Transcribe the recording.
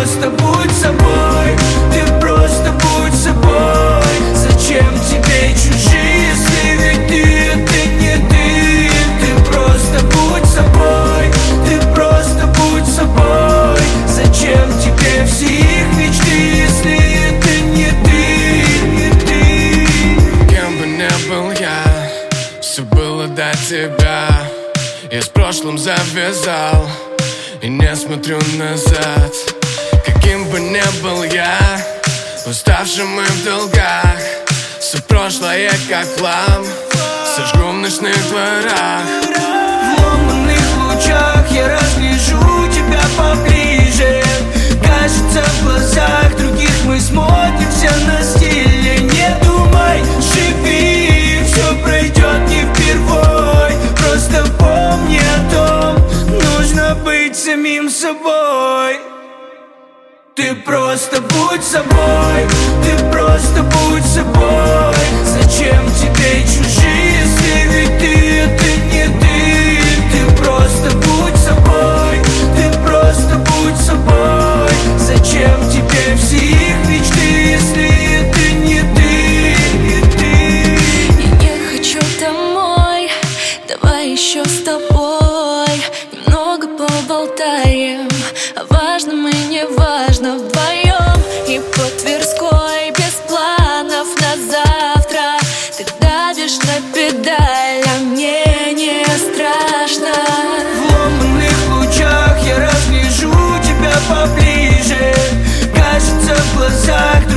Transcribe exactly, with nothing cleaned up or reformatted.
просто будь собой, ты просто будь собой. Зачем тебе чужие, если ведь ты это не ты? Ты просто будь собой, ты просто будь собой. Зачем тебе все их мечты, если это не ты, не ты? Кем бы ни был я, все было до тебя. Я с прошлым завязал и не смотрю назад. Каким бы ни был я, уставшим и в долгах, все прошлое как хлам сожгу в ночных дворах. В ломаных лучах я разгляжу тебя поближе. Кажется, в глазах других мы смотримся на стиле. Не думай, живи, все пройдет не впервой. Просто помни о том, нужно быть самим собой. Ты просто будь собой, ты просто будь собой. Зачем тебе чужие, если ведь ты это не ты? Ты просто будь собой, ты просто будь собой. Зачем тебе все их мечты, если это не ты, не ты? Я не хочу домой, давай еще с тобой немного поболтаем о важном и неважном вдвоем. И по Тверской без планов на завтра. Ты давишь на педаль, а мне не страшно. В ломаных лучах я разгляжу тебя поближе. Кажется, в глазах